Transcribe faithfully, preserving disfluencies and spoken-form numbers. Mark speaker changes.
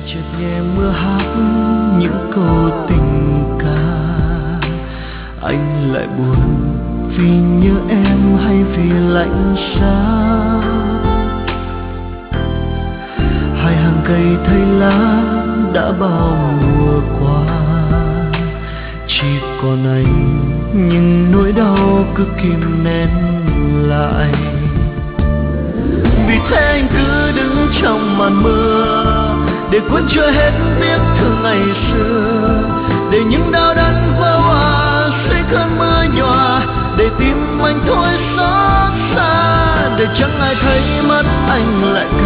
Speaker 1: chợt nghe mưa hát những câu tình ca, anh lại buồn vì nhớ em hay vì lạnh giá. Hai hàng cây thay lá đã bao mùa qua, chỉ còn anh nhưng nỗi đau cứ kìm nén lại. Vì thế anh cứ đứng trong màn mưa để cuốn trôi hết tiếc thương ngày xưa, để những đau đớn vỡ hòa dưới cơn mưa nhòa, để tim anh thôi xót xa, để chẳng ai thấy mất anh lại